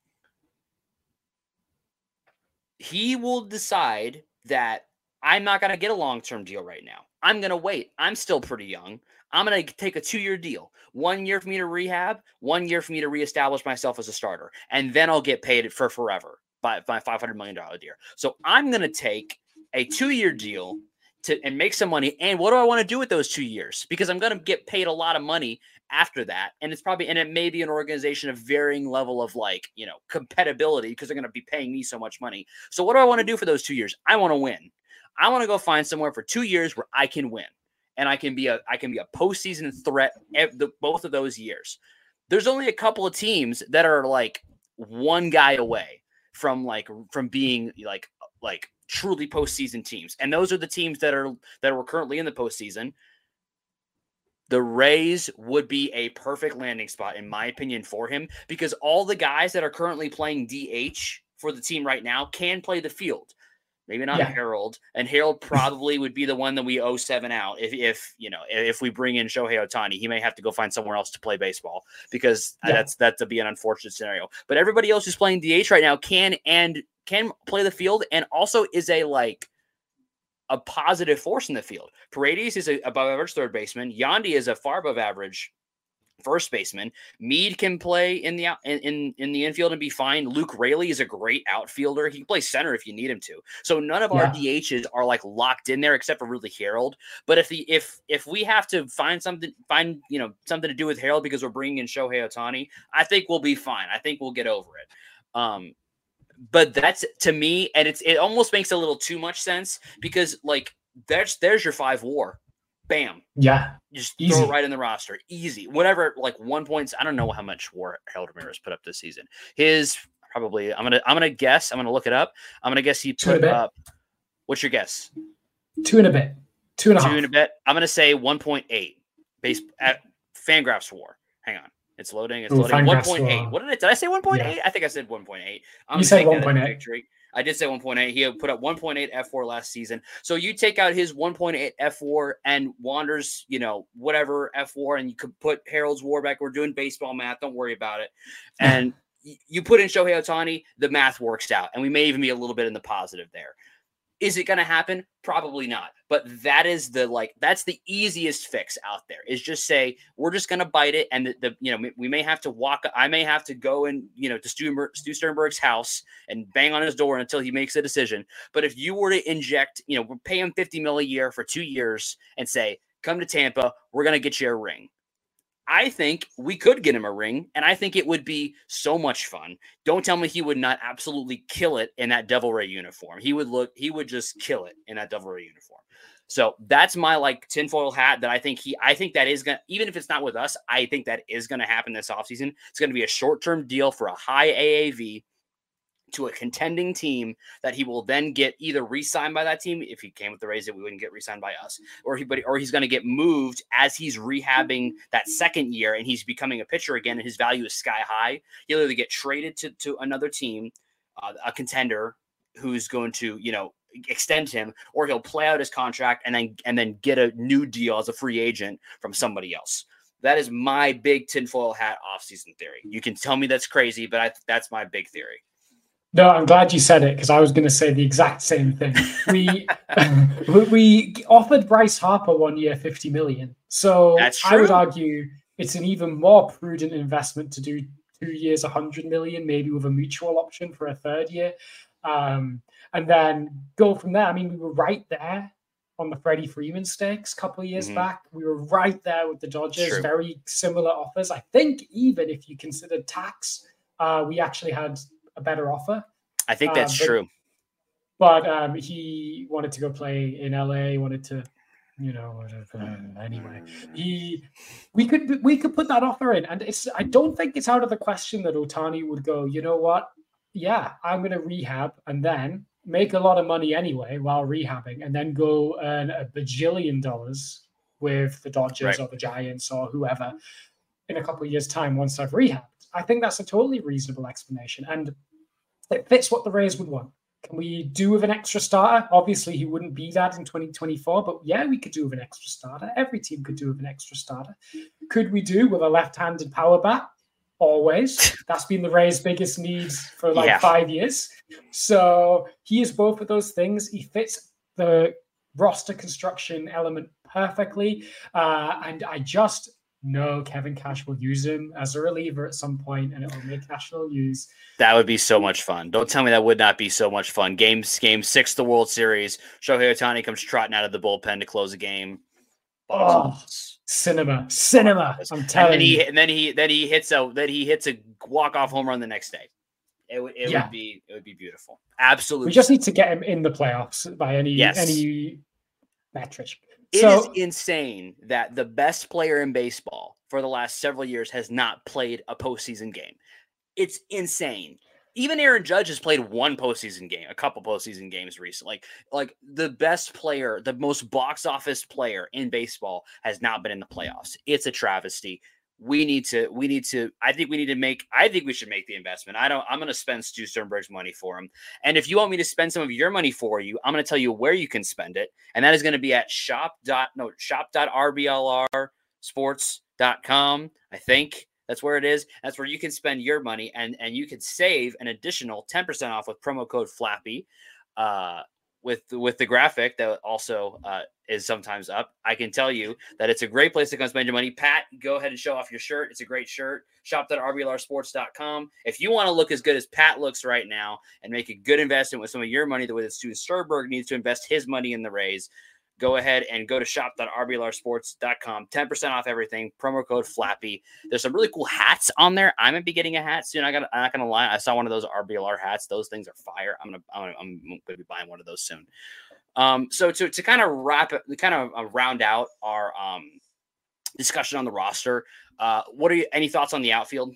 He will decide that I'm not going to get a long-term deal right now. I'm going to wait. I'm still pretty young. I'm going to take a two-year deal. One year for me to rehab, one year for me to reestablish myself as a starter, and then I'll get paid for forever by my five hundred million dollars deal. So I'm going to take a two-year deal to and make some money. And what do I want to do with those two years? Because I'm going to get paid a lot of money after that. And it's probably, and it may be an organization of varying level of like, you know, compatibility because they're going to be paying me so much money. So what do I want to do for those two years? I want to win. I want to go find somewhere for two years where I can win. And I can be a I can be a postseason threat the, both of those years. There's only a couple of teams that are like one guy away from like from being like like truly postseason teams, and those are the teams that are that are currently in the postseason. The Rays would be a perfect landing spot, in my opinion, for him because all the guys that are currently playing D H for the team right now can play the field. Maybe not yeah. Harold, and Harold probably would be the one that we owe seven out. If, if you know, if we bring in Shohei Ohtani, he may have to go find somewhere else to play baseball because yeah. that's that's to be an unfortunate scenario. But everybody else who's playing D H right now can and can play the field, and also is a like a positive force in the field. Paredes is a above average third baseman. Yandy is a far above average first baseman. Mead can play in the out, in, in in the infield and be fine. Luke Raley is a great outfielder. He can play center if you need him to. So none of yeah. our D Hs are like locked in there except for really Harold. But if the if if we have to find something find you know something to do with Harold because we're bringing in Shohei Ohtani, I think we'll be fine. I think we'll get over it. Um, but that's to me, and it's it almost makes a little too much sense because like there's there's your five WAR. Bam. Yeah. Just Easy. throw it right in the roster. Easy. Whatever, like one point. I don't know how much WAR Harold Ramirez put up this season. His probably, I'm gonna I'm gonna guess. I'm gonna look it up. I'm gonna guess he put up. What's your guess? Two and a bit. Two and a Two half. and a bit. I'm gonna say one point eight. Base at Fangraphs WAR. Hang on. It's loading. It's Ooh, loading. one point eight. What did it? Did I say one point eight? Yeah. I think I said one point eight. I'm you said one point eight. I did say one point eight. He had put up one point eight F four last season. So you take out his one point eight F four and Wander's, you know, whatever F four, and you could put Harold's WAR back. We're doing baseball math. Don't worry about it. And you put in Shohei Ohtani, the math works out. And we may even be a little bit in the positive there. Is it going to happen? Probably not. But that is the like that's the easiest fix out there. Is just say we're just going to bite it, and the, the you know we may have to walk. I may have to go in you know to Stu, Stu Sternberg's house and bang on his door until he makes a decision. But if you were to inject, you know, we're paying fifty mil a year for two years and say, come to Tampa, we're going to get you a ring. I think we could get him a ring, and I think it would be so much fun. Don't tell me he would not absolutely kill it in that Devil Ray uniform. He would look, he would just kill it in that Devil Ray uniform. So that's my like tinfoil hat that I think he, I think that is going to, even if it's not with us, I think that is going to happen this offseason. It's going to be a short-term deal for a high A A V to a contending team that he will then get either re-signed by that team. If he came with the Rays, that we wouldn't get re-signed by us, or he, but, or he's going to get moved as he's rehabbing that second year and he's becoming a pitcher again and his value is sky high. He'll either get traded to, to another team, uh, a contender who's going to, you know, extend him, or he'll play out his contract and then, and then get a new deal as a free agent from somebody else. That is my big tinfoil hat offseason theory. You can tell me that's crazy, but I, that's my big theory. No, I'm glad you said it because I was going to say the exact same thing. We we offered Bryce Harper one year fifty million. So That's true. I would argue it's an even more prudent investment to do two years, one hundred million, maybe with a mutual option for a third year, um, and then go from there. I mean, we were right there on the Freddie Freeman stakes a couple of years mm-hmm. back. We were right there with the Dodgers. Very similar offers. I think even if you consider tax, uh, we actually had a better offer. I think that's uh, but, true. But um, he wanted to go play in L A, wanted to, you know, uh, anyway. He we could we could put that offer in. And it's I don't think it's out of the question that Ohtani would go, you know what? Yeah, I'm gonna rehab and then make a lot of money anyway while rehabbing and then go earn a bajillion dollars with the Dodgers right. or the Giants or whoever in a couple of years' time once I've rehabbed. I think that's a totally reasonable explanation. And it fits what the Rays would want. Can we do with an extra starter? Obviously, he wouldn't be that in twenty twenty-four, but yeah, we could do with an extra starter. Every team could do with an extra starter. Could we do with a left-handed power bat? Always. That's been the Rays' biggest need for like yeah. five years. So he is both of those things. He fits the roster construction element perfectly. Uh, and I just know Kevin Cash will use him as a reliever at some point, and it will make national news. That would be so much fun. Don't tell me that would not be so much fun. Game, game six, the World Series. Shohei Ohtani comes trotting out of the bullpen to close the game. Oh, cinema, cinema! I'm telling and then you. He, and then he, then he hits a, then he hits a walk-off home run the next day. It would, it yeah. would be, it would be beautiful. Absolutely. We just need to get him in the playoffs by any yes. any metric. It so, is insane that the best player in baseball for the last several years has not played a postseason game. It's insane. Even Aaron Judge has played one postseason game, a couple postseason games recently. Like, like the best player, the most box office player in baseball has not been in the playoffs. It's a travesty. We need to, we need to, I think we need to make, I think we should make the investment. I don't, I'm going to spend Stu Sternberg's money for him. And if you want me to spend some of your money for you, I'm going to tell you where you can spend it. And that is going to be at shop. No, shop dot r b l r sports dot com. I think that's where it is. That's where you can spend your money and, and you can save an additional ten percent off with promo code Flappy. Uh, with with the graphic that also uh, is sometimes up. I can tell you that it's a great place to come spend your money. Pat, go ahead and show off your shirt. It's a great shirt. shop dot r b l r sports dot com. If you want to look as good as Pat looks right now and make a good investment with some of your money the way that Stu Sternberg needs to invest his money in the Rays, go ahead and go to shop dot r b l r sports dot com. ten percent off everything. Promo code Flappy. There's some really cool hats on there. I might be getting a hat soon. I got. I'm not gonna lie. I saw one of those R B L R hats. Those things are fire. I'm gonna. I'm gonna, I'm gonna be buying one of those soon. Um. So to to kind of wrap it, kind of uh, round out our um discussion on the roster. Uh, what are you? Any thoughts on the outfield?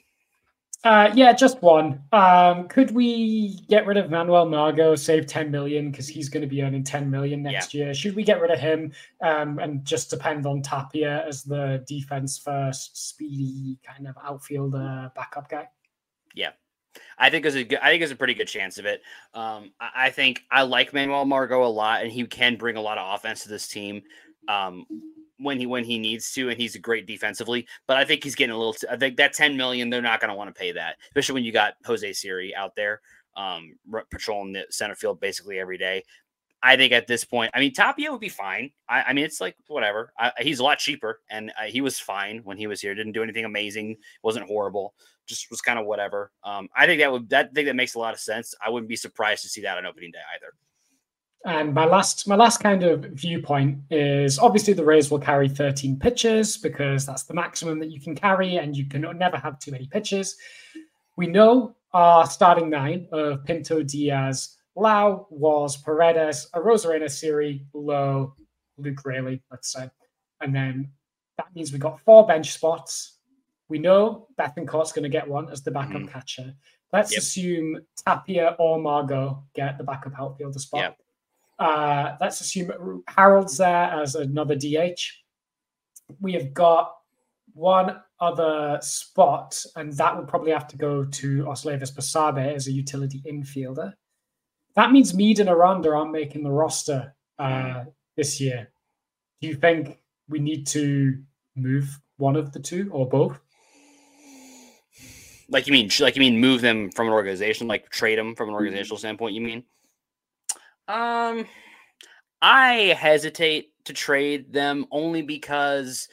Uh, yeah, just one. Um, could we get rid of Manuel Margot, save ten million because he's going to be earning ten million next yeah. year? Should we get rid of him um, and just depend on Tapia as the defense first, speedy kind of outfielder backup guy? Yeah, I think there's a good, I think there's a pretty good chance of it. Um, I, I think I like Manuel Margot a lot, and he can bring a lot of offense to this team. Um, when he when he needs to, and he's great defensively. But I think he's getting a little t- I think that ten million, they're not going to want to pay that, especially when you got Jose Siri out there um patrolling the center field basically every day. I think at this point, I mean, Tapia would be fine. I, I mean, it's like whatever. I, he's a lot cheaper, and uh, he was fine when he was here. Didn't do anything amazing. Wasn't horrible. Just was kind of whatever. Um, I think that would that I think that makes a lot of sense. I wouldn't be surprised to see that on opening day either. And my last my last kind of viewpoint is obviously the Rays will carry thirteen pitchers because that's the maximum that you can carry, and you can never have too many pitchers. We know our starting nine of Pinto, Diaz, Lau, was Paredes, Arozarena, Siri, Lowe, Luke Rayleigh, let's say. And then that means we got four bench spots. We know Bethancourt's going to get one as the backup mm. catcher. Let's yep. assume Tapia or Margot get the backup outfielder spot. Yep. Uh, let's assume Harold's there as another D H. We have got one other spot, and that would probably have to go to Osleivis Basabe as a utility infielder. That means Mead and Aranda aren't making the roster uh, this year. Do you think we need to move one of the two or both? Like you mean, like you mean, move them from an organization, like trade them from an organizational standpoint? You mean? Um, I hesitate to trade them only because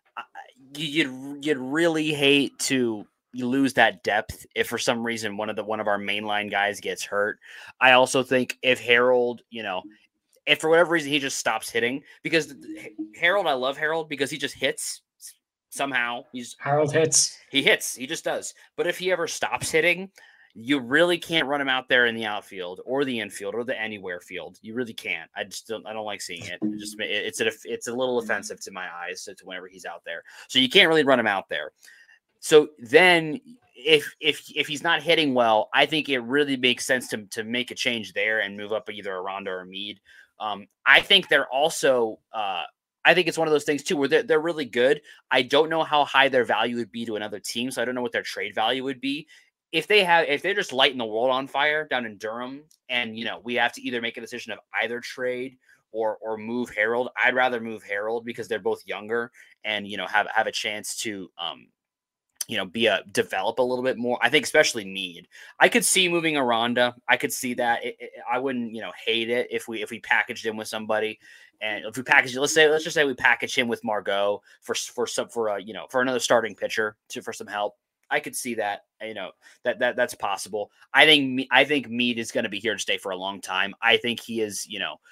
you'd you'd really hate to you lose that depth if for some reason one of the one of our mainline guys gets hurt. I also think if Harold, you know, if for whatever reason he just stops hitting, because Harold, I love Harold because he just hits somehow. He's Harold hits. He hits. He just does. But if he ever stops hitting, you really can't run him out there in the outfield or the infield or the anywhere field. You really can't. I just don't. I don't like seeing it. It just it's a it's a little offensive to my eyes to whenever he's out there. So you can't really run him out there. So then, if if if he's not hitting well, I think it really makes sense to to make a change there and move up either Aranda or Mead. Um, I think they're also. Uh, I think it's one of those things too where they're, they're really good. I don't know how high their value would be to another team, so I don't know what their trade value would be. If they have, if they're just lighting the world on fire down in Durham, and you know we have to either make a decision of either trade or or move Harold, I'd rather move Harold because they're both younger and you know have have a chance to um you know be a develop a little bit more. I think especially Mead. I could see moving Aranda. I could see that. It, it, I wouldn't you know hate it if we if we packaged him with somebody. And if we package, let's say, let's just say we package him with Margot for for some for a you know for another starting pitcher to for some help. I could see that, you know, that that that's possible. I think I think Mead is going to be here to stay for a long time. I think he is, you know,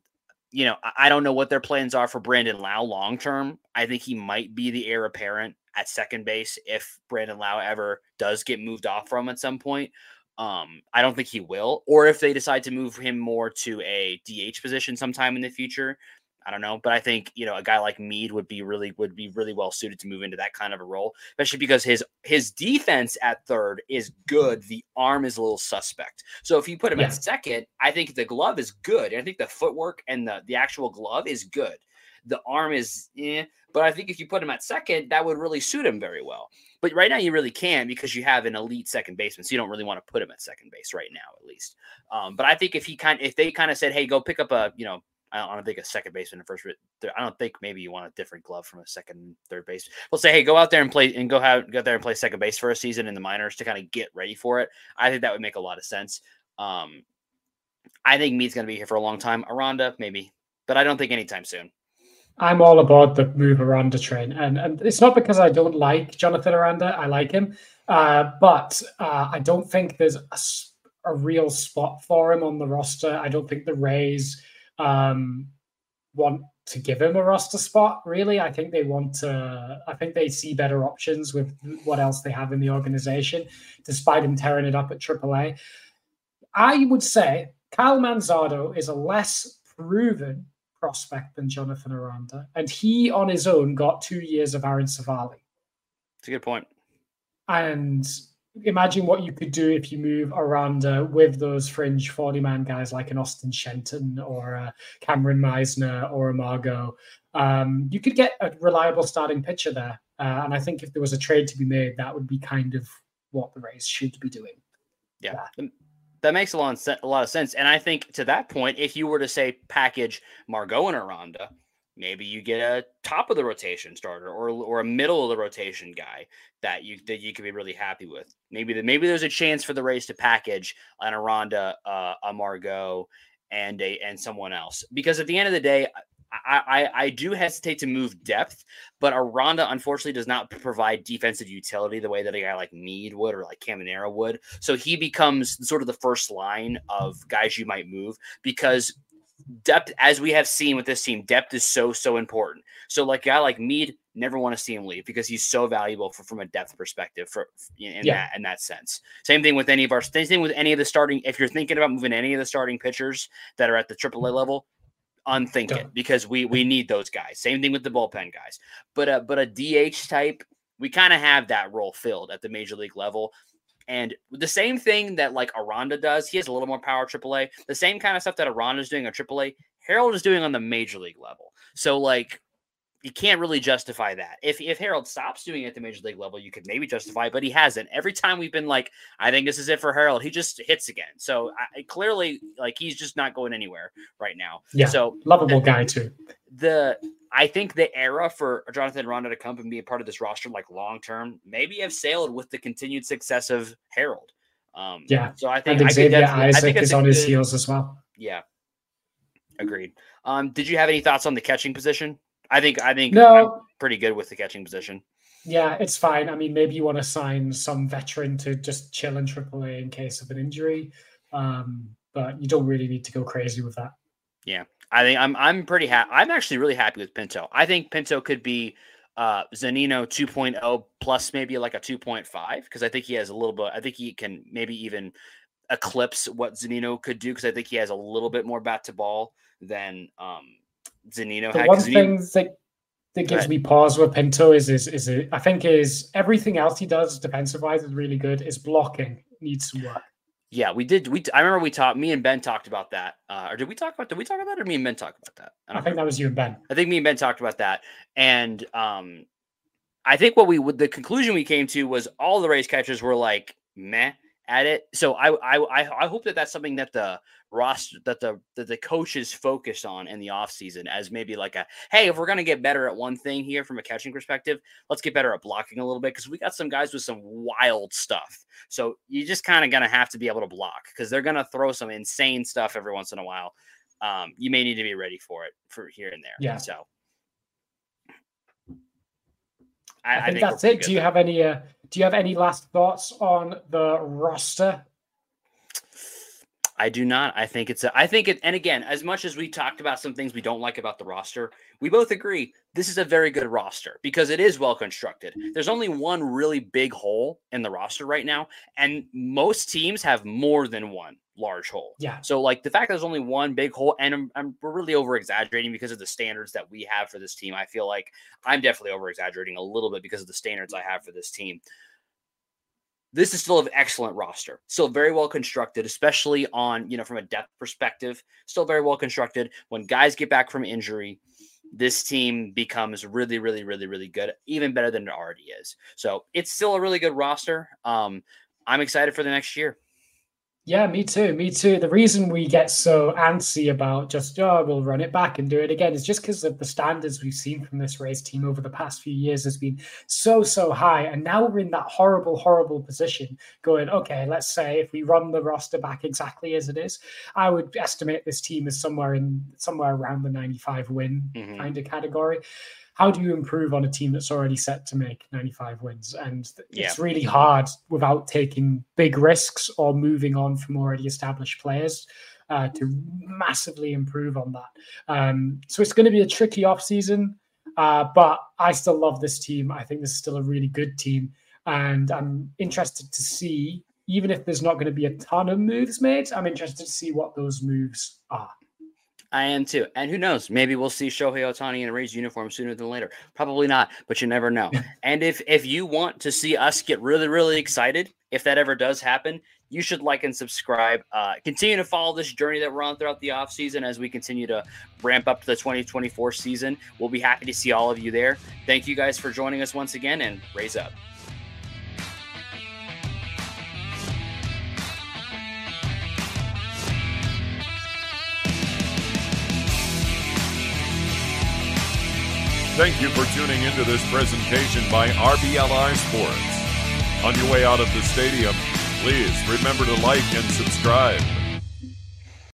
you know, I don't know what their plans are for Brandon Lau long term. I think he might be the heir apparent at second base if Brandon Lau ever does get moved off from at some point. Um, I don't think he will, or if they decide to move him more to a D H position sometime in the future. I don't know, but I think, you know, a guy like Mead would be really, would be really well suited to move into that kind of a role, especially because his, his defense at third is good. The arm is a little suspect. So if you put him yeah. at second, I think the glove is good. And I think the footwork and the, the actual glove is good. The arm is, eh, but I think if you put him at second, that would really suit him very well. But right now you really can because you have an elite second baseman. So you don't really want to put him at second base right now, at least. Um, but I think if he kind if they kind of said, hey, go pick up a, you know, I don't think a second baseman in first. I don't think maybe you want a different glove from a second, third base. We'll say, hey, go out there and play and go out, go out there and play second base for a season in the minors to kind of get ready for it. I think that would make a lot of sense. Um, I think Mead's going to be here for a long time. Aranda, maybe, but I don't think anytime soon. I'm all about the move Aranda train, and and it's not because I don't like Jonathan Aranda. I like him, uh, but uh, I don't think there's a, a real spot for him on the roster. I don't think the Rays um want to give him a roster spot, really. I think they want to I think they see better options with what else they have in the organization, despite him tearing it up at triple A. I would say Kyle Manzardo is a less proven prospect than Jonathan Aranda, and he on his own got two years of Aaron Savali. It's a good point. And imagine what you could do if you move Aranda with those fringe forty-man guys like an Austin Shenton or a Cameron Meisner or a Margot. Um, you could get a reliable starting pitcher there. Uh, and I think if there was a trade to be made, that would be kind of what the Rays should be doing. Yeah, yeah. That makes a lot, of sense, a lot of sense. And I think to that point, if you were to say package Margot and Aranda, maybe you get a top of the rotation starter or or a middle of the rotation guy that you that you could be really happy with. Maybe the, maybe there's a chance for the Rays to package an Aranda, uh, a Margot, and a and someone else. Because at the end of the day, I, I, I do hesitate to move depth, but Aranda unfortunately does not provide defensive utility the way that a guy like Mead would or like Caminero would. So he becomes sort of the first line of guys you might move, because depth, as we have seen with this team, depth is so, so important. So like a guy like Mead, never want to see him leave because he's so valuable for, from a depth perspective for in yeah. that in that sense. Same thing with any of our same thing with any of the starting. If you're thinking about moving any of the starting pitchers that are at the triple A level, unthink Don't. it, because we we need those guys. Same thing with the bullpen guys. But a but a D H type, we kind of have that role filled at the major league level. And the same thing that like Aranda does, he has a little more power at triple A. The same kind of stuff that Aranda is doing at triple A, Harold is doing on the major league level. So like, you can't really justify that. If if Harold stops doing it at the major league level, you could maybe justify it, but he hasn't. Every time we've been like, I think this is it for Harold, he just hits again. So I, clearly, like, he's just not going anywhere right now. Yeah, so lovable the, guy too. The I think the era for Jonathan Aranda to come and be a part of this roster, like long term, maybe have sailed with the continued success of Harold. Um, yeah. So I think and I Xavier I Isaac think is a on good, his heels as well. Yeah, agreed. Um, did you have any thoughts on the catching position? I think I think no. I'm pretty good with the catching position. Yeah, it's fine. I mean, maybe you want to sign some veteran to just chill in triple A in case of an injury, um, but you don't really need to go crazy with that. Yeah, I think I'm I'm pretty happy. I'm actually really happy with Pinto. I think Pinto could be uh, Zunino two point oh plus maybe like a two point five, because I think he has a little bit. I think he can maybe even eclipse what Zunino could do, because I think he has a little bit more bat to ball than um, Zunino the had. one Zunino, thing that that gives me pause with Pinto is is is it, I think is everything else he does defensive wise is really good. His blocking needs some work. Yeah, we did. We I remember we talked. Me and Ben talked about that. Uh, or did we talk about? Did we talk about that, or me and Ben talked about that? I, I think remember. that was you and Ben. I think me and Ben talked about that, and um, I think what we would the conclusion we came to was all the Rays catchers were like meh at it. So I I I hope that that's something that the roster that the that the coaches focus on in the offseason as maybe like a, hey, if we're going to get better at one thing here from a catching perspective, let's get better at blocking a little bit, because we got some guys with some wild stuff. So you just kind of going to have to be able to block, because they're going to throw some insane stuff every once in a while. Um, you may need to be ready for it for here and there. Yeah. So I, I think, I think that's it. Do you there. have any uh, do you have any last thoughts on the roster? I do not. I think it's a, I think it, and again, as much as we talked about some things we don't like about the roster, we both agree this is a very good roster because it is well constructed. There's only one really big hole in the roster right now, and most teams have more than one large hole. Yeah. So like the fact that there's only one big hole, and I'm, I'm we're really over exaggerating because of the standards that we have for this team. I feel like I'm definitely over exaggerating a little bit because of the standards I have for this team. This is still an excellent roster, still very well constructed, especially on, you know, from a depth perspective, still very well constructed. When guys get back from injury, this team becomes really, really, really, really good, even better than it already is. So it's still a really good roster. Um, I'm excited for the next year. Yeah, me too. Me too. The reason we get so antsy about just, oh, we'll run it back and do it again is just because of the standards we've seen from this Rays team over the past few years has been so, so high. And now we're in that horrible, horrible position going, okay, let's say if we run the roster back exactly as it is, I would estimate this team is somewhere in somewhere around the ninety-five win mm-hmm. kind of category. How do you improve on a team that's already set to make ninety-five wins? And yeah. it's really hard without taking big risks or moving on from already established players uh, to massively improve on that. Um, so it's going to be a tricky offseason, uh, but I still love this team. I think this is still a really good team. And I'm interested to see, even if there's not going to be a ton of moves made, I'm interested to see what those moves are. I am too. And who knows? Maybe we'll see Shohei Ohtani in a Rays uniform sooner than later. Probably not, but you never know. And if if you want to see us get really, really excited, if that ever does happen, you should like and subscribe. Uh, continue to follow this journey that we're on throughout the offseason as we continue to ramp up to the twenty twenty-four season. We'll be happy to see all of you there. Thank you guys for joining us once again, and Rays up. Thank you for tuning into this presentation by R B L R Sports. On your way out of the stadium, please remember to like and subscribe.